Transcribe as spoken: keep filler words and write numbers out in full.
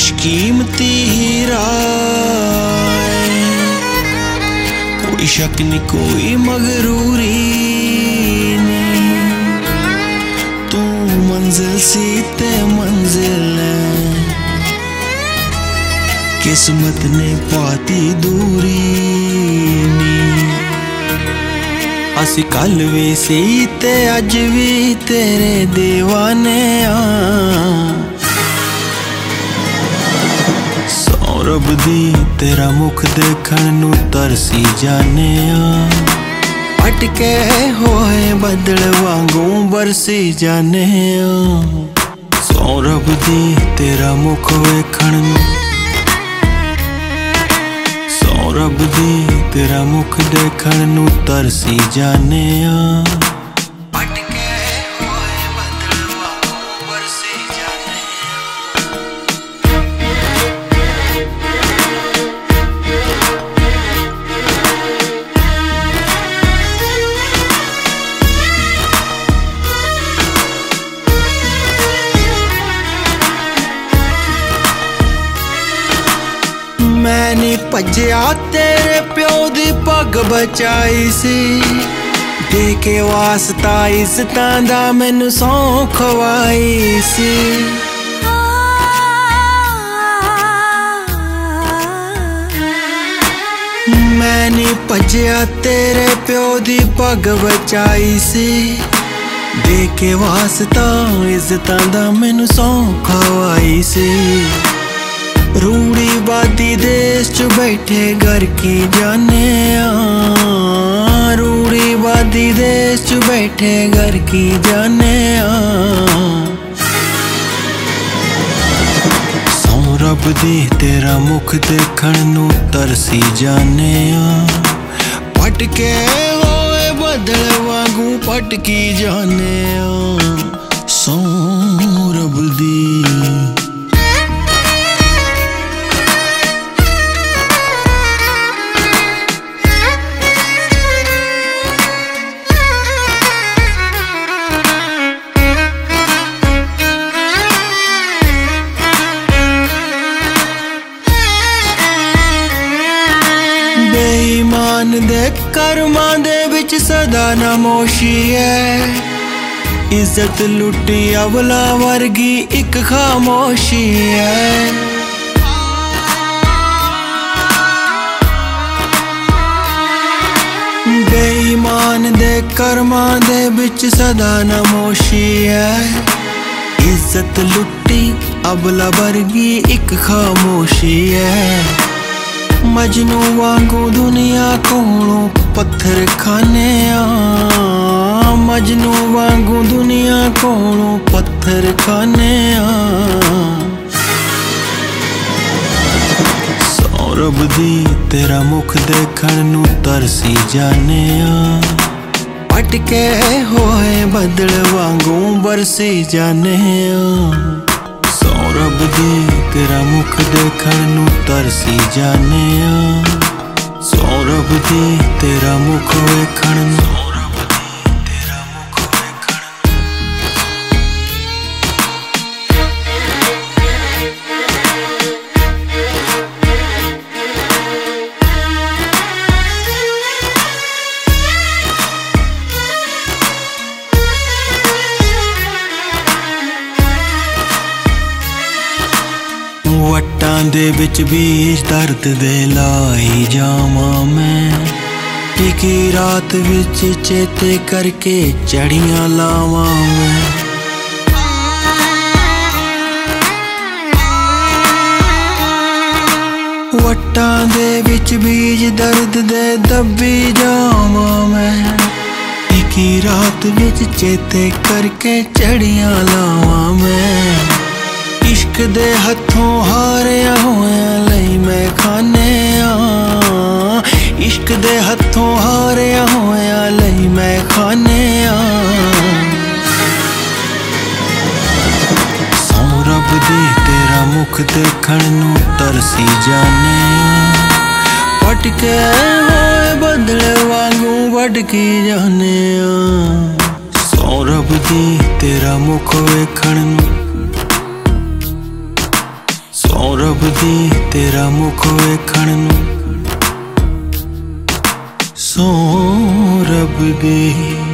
खुशकीमती हीरा कोई शक नहीं कोई मगरूरी नहीं। तू मंजिल सी ते मंजिल किस्मत ने पाती दूरी नी। असी कल भी सी ते अज भी तेरे दीवाने आ। सौरभ दी तेरा मुख देखण नू तरसी जाने आ। अटके होए बदल वांगू बरसी जाने आ। सौरभ दी तेरा मुख वेखण नू सौरभ दी तेरा मुख देखण नू तरसी जाने आ। मैं नी भज्या तेरे प्यो दी पग बचाई सी। दे के वास्ता इज्जतां दा मैनू सौं खवाई सी। मैं नी भज्या तेरे प्यो दी पग बचाई सी। दे के वास्ता इज्जतां दा मैनू सौं खवाई सी। रूड़ी बादी देश च बैठे घर की जाने आ। रूड़ी बादी देश च बैठे घर की जाने आ। सौरभ दी तेरा मुख देखण नू तरसी जाने आ। पटके होए बदल वांगू पटकी जाने आ। सौरभ दी बेईमान दे कर्मां दे विच सदा नमोशी है। इज्जत लुटी अवला वर्गी एक खामोशी है। बेईमान दे कर्मां दे विच सदा नमोशी है। इज्जत लुटी अवला वर्गी एक खामोशी है। मजनू वांगू दुनिया कोलों पत्थर खाने आ। मजनू वांगू दुनिया कोलों पत्थर खाने आ। सौरभ दी तेरा मुख देखण नू तरसी जाने आ। अटके होए बदल वांगू बरसी जाने आ। सौरभ दी तेरा मुख देखण नू तरसी जाने आ। सौरभ दी तेरा मुख वेखण नू वट्टां दे विच बीज दर्द दे लाई जावां मैं। टिकी रात विच चेते करके चढ़ियां लावां मैं। वट्टां दे विच बीज दर्द दे दब्बी जावां मैं। टिकी रात विच चेते करके चढ़ियां लावां मैं। इश्क दे हथों हारिया होया लई मैं खाने आ। इश्क दे हथों हारिया होया लई मैं खाने आ। सौरभ दी तेरा मुख देखण नू तरसी जाने आ। पटके होए बदल वांगू भटकी जाने आ। सौरभ दी तेरा मुख वेखण नू सौरभ दी तेरा मुख वेखण नूं सौ रब दी।